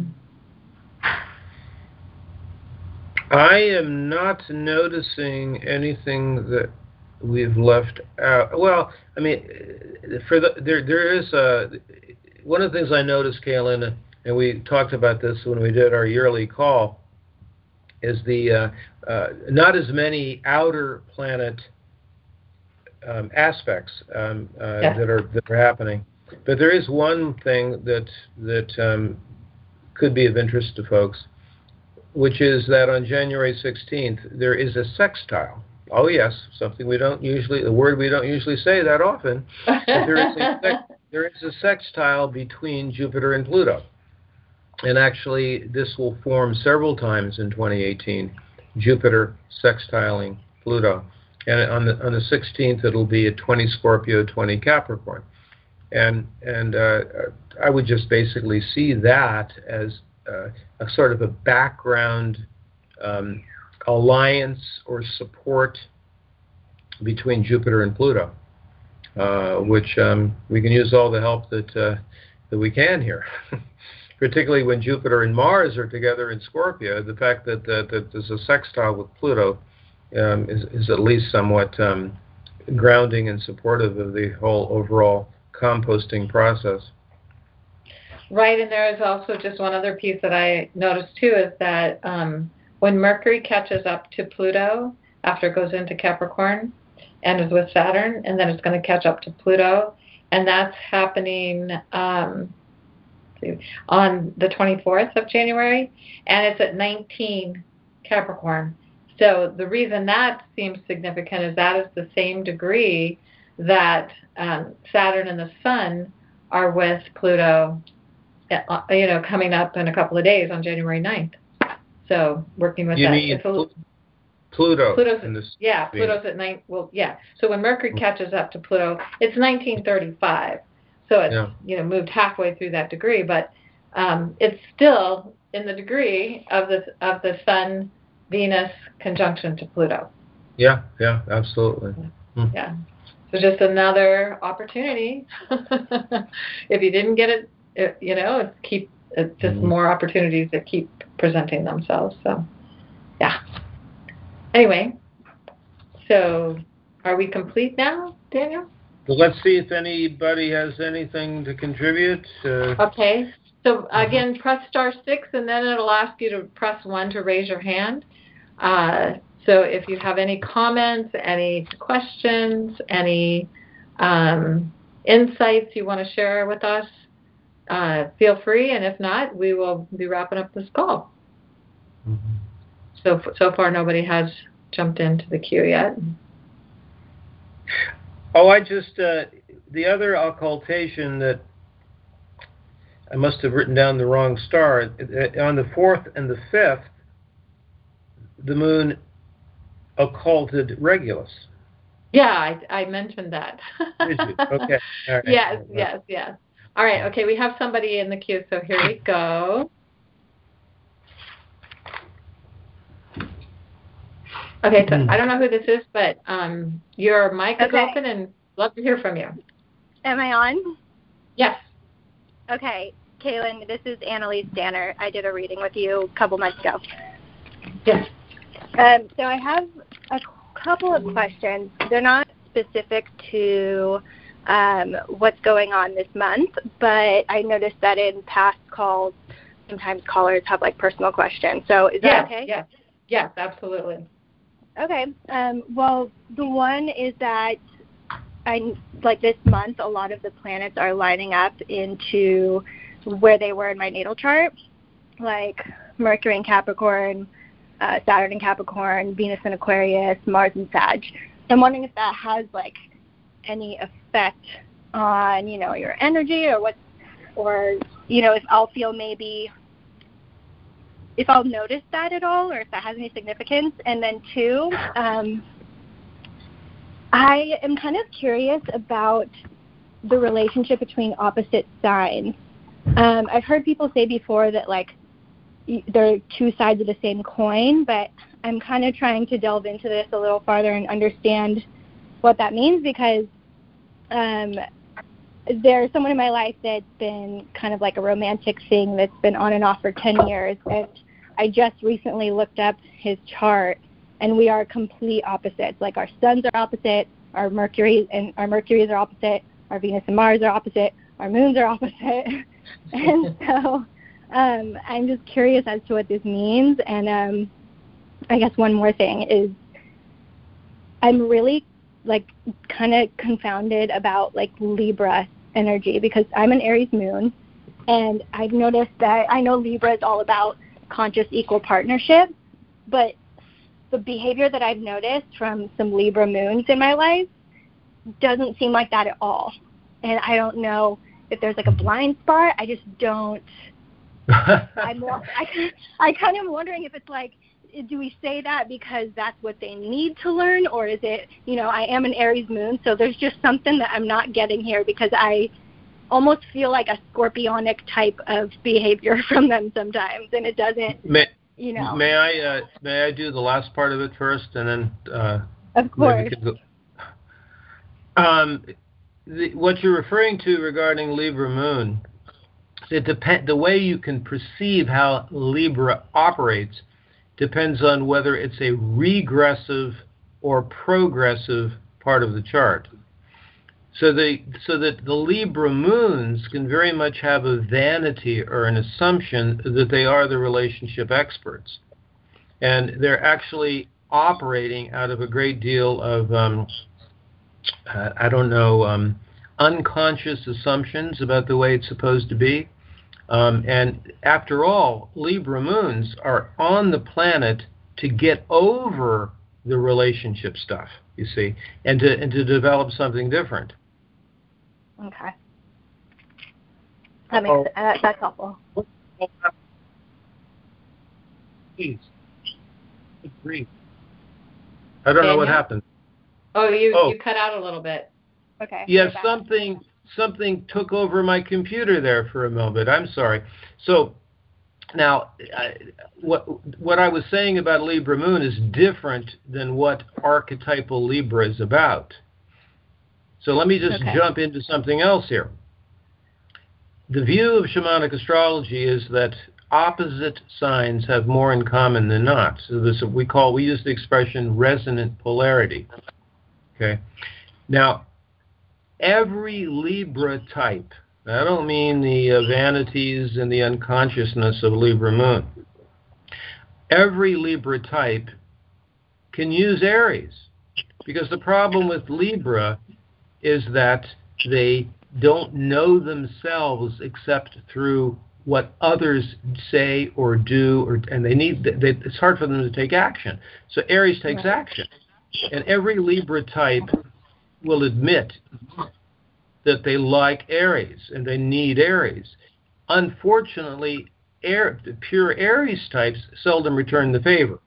I am not noticing anything that we've left out. Well, I mean, there is one of the things I noticed, Kaylin, and we talked about this when we did our yearly call, is the not as many outer planet aspects that are happening. But there is one thing that could be of interest to folks, which is that on January 16th, there is a sextile. Oh, yes, the word we don't usually say that often, but there is a sextile between Jupiter and Pluto. And actually, this will form several times in 2018, Jupiter sextiling Pluto. And on the 16th, it'll be at 20 Scorpio, 20 Capricorn. And I would just basically see that as a sort of a background alliance or support between Jupiter and Pluto, which we can use all the help that we can here. Particularly when Jupiter and Mars are together in Scorpio, the fact that there's a sextile with Pluto is at least somewhat grounding and supportive of the whole overall composting process. Right, and there is also just one other piece that I noticed too, is that when Mercury catches up to Pluto after it goes into Capricorn and is with Saturn, and then it's going to catch up to Pluto, and that's happening on the 24th of January, and it's at 19 Capricorn. So the reason that seems significant is that is the same degree that Saturn and the Sun are with Pluto, coming up in a couple of days on January 9th. So working with you that. Mean Pluto's Pluto's at 9. Well, yeah. So when Mercury catches up to Pluto, it's 1935. So it's moved halfway through that degree, but it's still in the degree of the Sun Venus conjunction to Pluto. Yeah, absolutely. Yeah. So just another opportunity. If you didn't get it, it's just more opportunities that keep presenting themselves. So, yeah. Anyway, so are we complete now, Daniel? Well, let's see if anybody has anything to contribute. Okay. So again, press *6, and then it'll ask you to press 1 to raise your hand. So if you have any comments, any questions, any insights you want to share with us, feel free. And if not, we will be wrapping up this call. So far, nobody has jumped into the queue yet. Oh, the other occultation that I must have written down the wrong star. On the 4th and the 5th, the moon occulted Regulus. Yeah, I mentioned that. Did you? Okay. All right. Yes. All right, okay, we have somebody in the queue, so here we go. Okay, so I don't know who this is, but your mic is open and love to hear from you. Am I on? Yes. Okay, Kaylin, this is Annalise Danner. I did a reading with you a couple months ago. Yes. So I have a couple of questions. They're not specific to what's going on this month, but I noticed that in past calls, sometimes callers have personal questions. So is that okay? Yes, absolutely. Okay. Well, the one is that this month, a lot of the planets are lining up into where they were in my natal chart, like Mercury in Capricorn, Saturn in Capricorn, Venus in Aquarius, Mars in Sag. So I'm wondering if that has any effect on your energy, if I'll feel if I'll notice that at all, or if that has any significance. And then 2, I am kind of curious about the relationship between opposite signs. I've heard people say before that they're two sides of the same coin, but I'm kind of trying to delve into this a little farther and understand what that means, because there's someone in my life that's been kind of a romantic thing that's been on and off for 10 years, and I just recently looked up his chart, and we are complete opposites. Our suns are opposite, our Mercuries are opposite, our Venus and Mars are opposite, our moons are opposite. And so I'm just curious as to what this means. And I guess one more thing is I'm really kind of confounded about Libra energy, because I'm an Aries moon, and I've noticed that I know Libra is all about conscious equal partnership, but the behavior that I've noticed from some Libra moons in my life doesn't seem like that at all. And I don't know if there's a blind spot. I just don't. I kind of am wondering if it's do we say that because that's what they need to learn, or is it, I am an Aries moon, so there's just something that I'm not getting here, because I almost feel like a scorpionic type of behavior from them sometimes, and it doesn't, May I do the last part of it first, and then of course. maybe we can go. What you're referring to regarding Libra Moon, the way you can perceive how Libra operates depends on whether it's a regressive or progressive part of the chart. So that the Libra moons can very much have a vanity or an assumption that they are the relationship experts. And they're actually operating out of a great deal of, unconscious assumptions about the way it's supposed to be. And after all, Libra moons are on the planet to get over the relationship stuff, you see, and to develop something different. Okay. That makes that's helpful. Please. Agree. I don't know what happened. Oh, you cut out a little bit. Okay. Yeah, something took over my computer there for a moment. I'm sorry. So now, what I was saying about Libra Moon is different than what archetypal Libra is about. So let me just jump into something else here. The view of shamanic astrology is that opposite signs have more in common than not. So we use the expression resonant polarity. Okay. Now, every Libra type, I don't mean the vanities and the unconsciousness of Libra Moon. Every Libra type can use Aries, because the problem with Libra is that they don't know themselves except through what others say or do, and it's hard for them to take action. So Aries takes action, and every Libra type will admit that they like Aries and they need Aries. Unfortunately, pure Aries types seldom return the favor.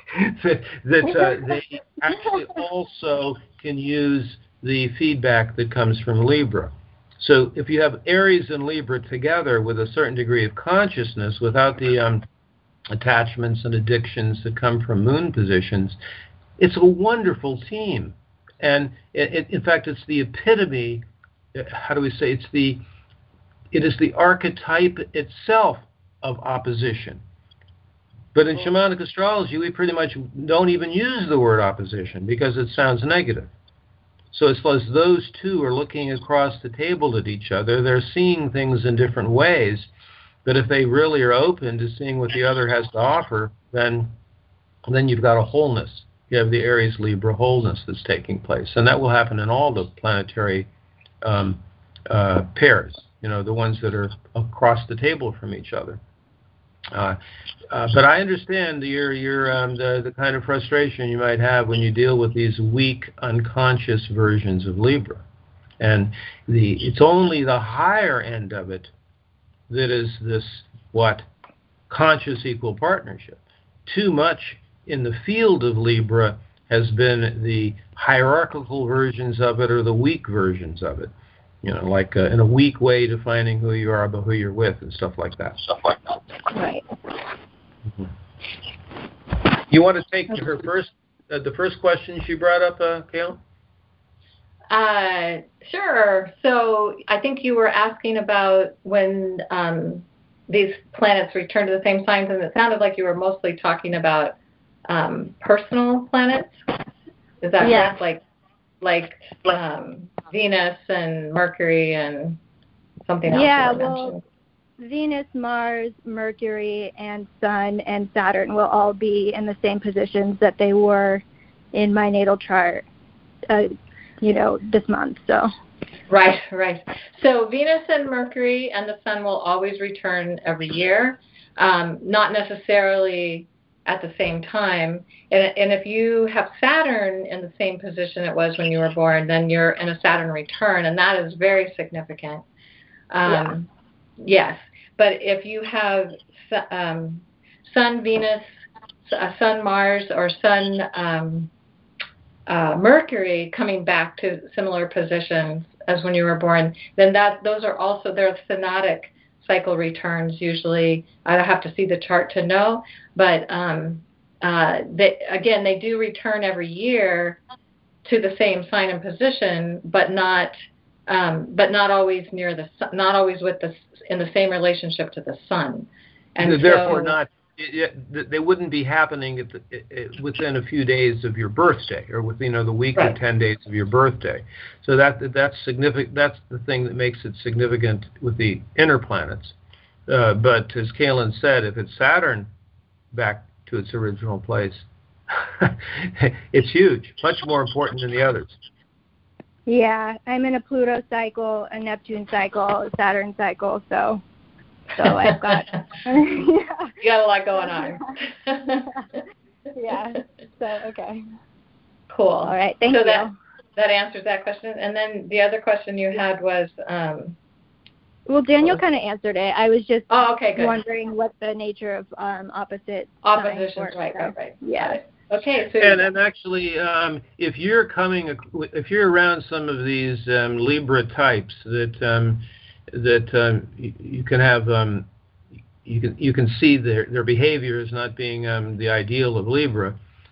They actually also can use the feedback that comes from Libra. So if you have Aries and Libra together with a certain degree of consciousness without the attachments and addictions that come from moon positions, it's a wonderful team. And in fact, it's the epitome, how do we say, it is the archetype itself of opposition. But in shamanic astrology, we pretty much don't even use the word opposition because it sounds negative. So as those two are looking across the table at each other, they're seeing things in different ways. But if they really are open to seeing what the other has to offer, then you've got a wholeness. You have the Aries-Libra wholeness that's taking place. And that will happen in all the planetary pairs, the ones that are across the table from each other. But I understand the kind of frustration you might have when you deal with these weak, unconscious versions of Libra. And it's only the higher end of it that is this, conscious equal partnership. Too much in the field of Libra has been the hierarchical versions of it or the weak versions of it. Like in a weak way defining who you are, but who you're with and stuff like that. Right. Mm-hmm. You want to take her the first question she brought up, Kayla? Sure. So I think you were asking about when these planets return to the same signs, and it sounded like you were mostly talking about personal planets. Is that correct? Like Venus and Mercury and something else? Yeah, well, Venus, Mars, Mercury, and Sun and Saturn will all be in the same positions that they were in my natal chart, this month. So. Right. So Venus and Mercury and the Sun will always return every year, not necessarily at the same time. And if you have Saturn in the same position it was when you were born, then you're in a Saturn return, and that is very significant. Yes. But if you have Sun, Venus, Sun, Mars, or Sun, Mercury coming back to similar positions, as when you were born, then those are also their synodic cycle returns usually. I have to see the chart to know, but they do return every year to the same sign and position, but not always near the sun, not always in the same relationship to the sun, and therefore they wouldn't be happening within a few days of your birthday, or within the week or 10 days of your birthday. So that's significant. That's the thing that makes it significant with the inner planets. But as Kaylin said, if it's Saturn back to its original place, it's huge, much more important than the others. Yeah, I'm in a Pluto cycle, a Neptune cycle, a Saturn cycle, so I've got You got a lot going on. Yeah. So okay. Cool. All right. Thank you. That answers that question. And then the other question you had was. Well, Daniel kind of answered it. I was just good. wondering what the nature of oppositions. Right. Yeah. Okay. So and actually, if you're around some of these Libra types that you can have, you can see their behavior as not being the ideal of Libra.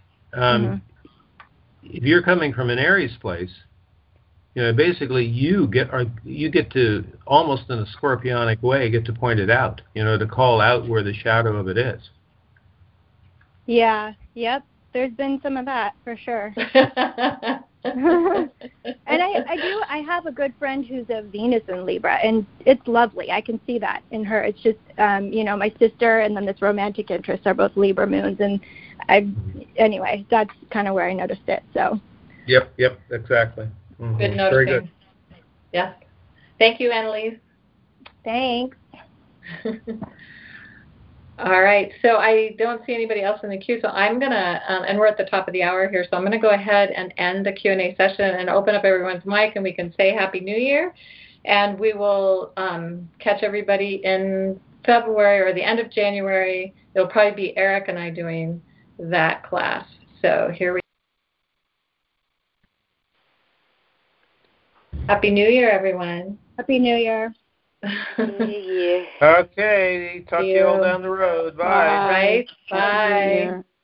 If you're coming from an Aries place, basically you get to, almost in a scorpionic way, get to point it out. To call out where the shadow of it is. Yeah. Yep. There's been some of that for sure. And I have a good friend who's a Venus in Libra, and it's lovely. I can see that in her. It's just, my sister and then this romantic interest are both Libra moons, and anyway, that's kind of where I noticed it. So. Yep, exactly. Mm-hmm. Good noticing. Very good. Yeah. Thank you, Annalise. Thanks. All right, so I don't see anybody else in the queue, so I'm going to, and we're at the top of the hour here, so I'm going to go ahead and end the Q&A session and open up everyone's mic, and we can say Happy New Year, and we will catch everybody in February or the end of January. It'll probably be Eric and I doing that class, so here we go. Happy New Year, everyone. Happy New Year. Okay, talk to you all down the road. Bye. Bye. Bye.